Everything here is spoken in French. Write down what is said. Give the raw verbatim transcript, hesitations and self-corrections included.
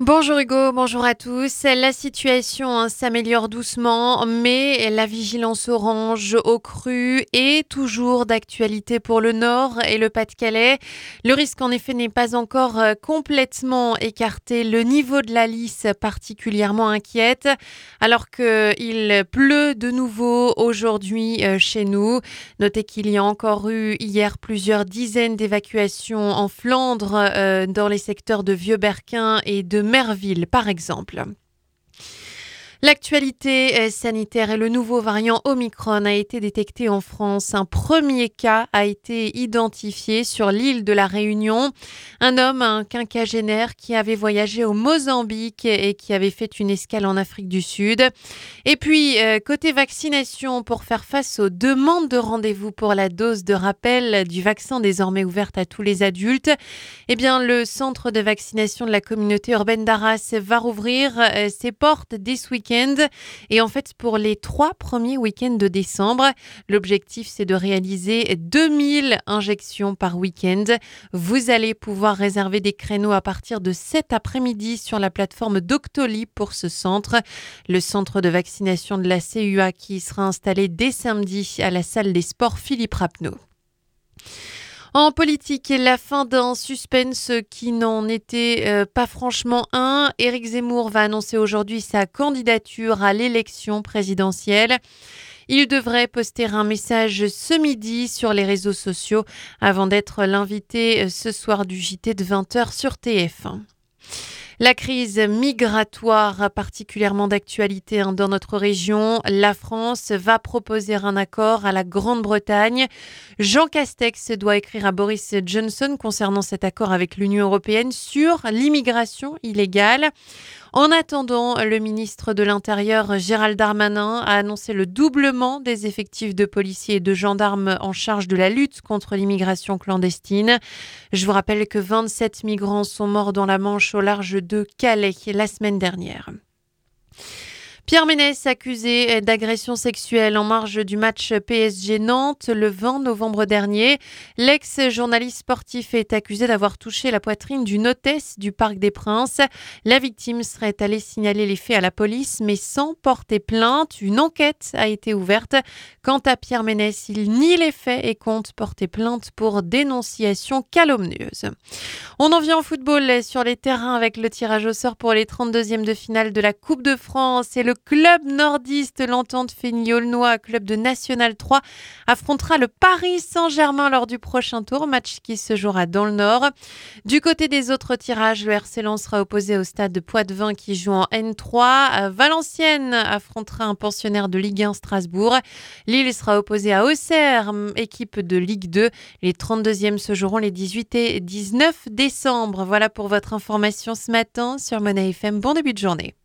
Bonjour Hugo, bonjour à tous. La situation hein, s'améliore doucement, mais la vigilance orange au cru est toujours d'actualité pour le Nord et le Pas-de-Calais. Le risque en effet n'est pas encore euh, complètement écarté. Le niveau de la Lys particulièrement inquiète, alors qu'il pleut de nouveau aujourd'hui euh, chez nous. Notez qu'il y a encore eu hier plusieurs dizaines d'évacuations en Flandre, euh, dans les secteurs de Vieux-Berquin et de Merville, par exemple. L'actualité sanitaire et le nouveau variant Omicron a été détecté en France. Un premier cas a été identifié sur l'île de la Réunion. Un homme, un quinquagénaire qui avait voyagé au Mozambique et qui avait fait une escale en Afrique du Sud. Et puis, côté vaccination, pour faire face aux demandes de rendez-vous pour la dose de rappel du vaccin désormais ouverte à tous les adultes, eh bien, le centre de vaccination de la communauté urbaine d'Arras va rouvrir ses portes dès ce week-end. Et en fait, pour les trois premiers week-ends de décembre, l'objectif, c'est de réaliser deux mille injections par week-end. Vous allez pouvoir réserver des créneaux à partir de cet après-midi sur la plateforme Doctolib pour ce centre. Le centre de vaccination de la C U A qui sera installé dès samedi à la salle des sports Philippe Rappeneau. En politique, la fin d'un suspense qui n'en était euh, pas franchement un. Éric Zemmour va annoncer aujourd'hui sa candidature à l'élection présidentielle. Il devrait poster un message ce midi sur les réseaux sociaux avant d'être l'invité ce soir du J T de vingt heures sur T F un. La crise migratoire, particulièrement d'actualité hein, dans notre région. La France va proposer un accord à la Grande-Bretagne. Jean Castex doit écrire à Boris Johnson concernant cet accord avec l'Union européenne sur l'immigration illégale. En attendant, le ministre de l'Intérieur, Gérald Darmanin, a annoncé le doublement des effectifs de policiers et de gendarmes en charge de la lutte contre l'immigration clandestine. Je vous rappelle que vingt-sept migrants sont morts dans la Manche au large de Calais la semaine dernière. Pierre Ménès accusé d'agression sexuelle en marge du match P S G-Nantes le vingt novembre dernier. L'ex-journaliste sportif est accusé d'avoir touché la poitrine d'une hôtesse du Parc des Princes. La victime serait allée signaler les faits à la police, mais sans porter plainte. Une enquête a été ouverte. Quant à Pierre Ménès, il nie les faits et compte porter plainte pour dénonciation calomnieuse. On en vient au football sur les terrains avec le tirage au sort pour les trente-deuxièmes de finale de la Coupe de France et le club nordiste, l'Entente Fény-Aulnois, club de National trois, affrontera le Paris Saint-Germain lors du prochain tour, match qui se jouera dans le Nord. Du côté des autres tirages, le R C Lens sera opposé au stade de Poitvin qui joue en N trois. Valenciennes affrontera un pensionnaire de Ligue un Strasbourg. Lille sera opposé à Auxerre, équipe de Ligue deux. Les trente-deuxièmes se joueront les dix-huit et dix-neuf décembre. Voilà pour votre information ce matin sur Monnaie F M. Bon début de journée.